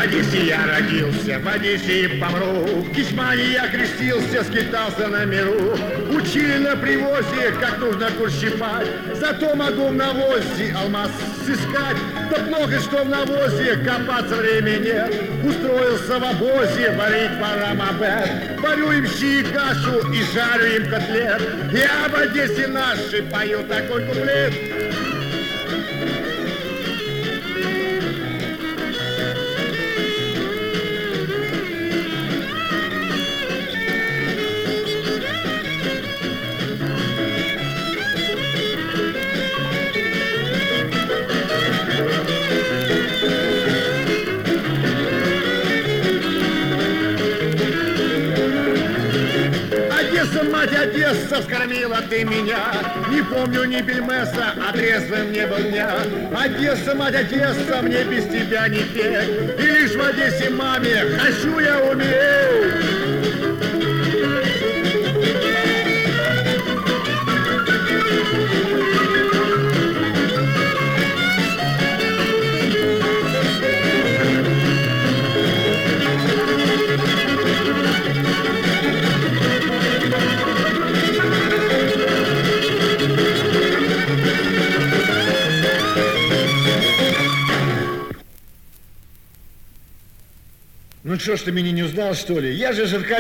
Одессе я родился, в Одессе и помру. В Кичмане я крестился, скитался на миру. Учили на привозе, как нужно кур щипать. Зато могу в навозе алмаз сыскать. Да плохо, что в навозе копаться времени нет. Устроился в обозе варить парамабет. Варю им щи и кашу и жарю им котлет. Я в Одессе нашей пою такой куплет. Мать Одесса, вскормила ты меня. Не помню ни бельмеса, а трезвым не был дня. Одесса, мать Одесса, мне без тебя не петь. И лишь в Одессе маме хочу я уметь. Ну что ж ты меня не узнал, что ли? Я же Аркадий